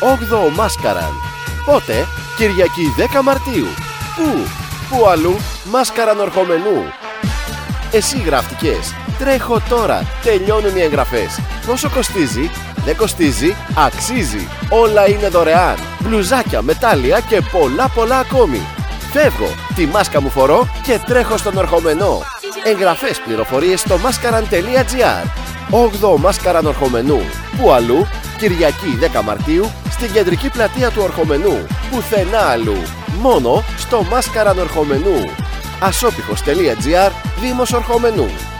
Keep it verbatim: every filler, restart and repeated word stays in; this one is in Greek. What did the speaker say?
όγδοο Μάσκαραν. Πότε? Κυριακή δέκα Μαρτίου. Πού? Πού αλλού? Μάσκαραν Ορχομενού. Εσύ γράφτηκες? Τρέχω τώρα. Τελειώνουν οι εγγραφές. Πόσο κοστίζει? Δεν κοστίζει, αξίζει. Όλα είναι δωρεάν. Μπλουζάκια, μετάλλια και πολλά πολλά ακόμη. Φεύγω, τη μάσκα μου φορώ και τρέχω στον Ορχομενό. Εγγραφές, πληροφορίες στο μάσκαραν τελεία τζι άρ. όγδοο Μάσκαραν Ορχομενού. Πού αλλού? Κυριακή δέκα Μαρτίου στην κεντρική πλατεία του Ορχομενού. Πουθενά αλλού. Μόνο στο Μάσκαραν Ορχομενού. ασόπιχος τελεία τζι άρ, Δήμος Ορχομενού.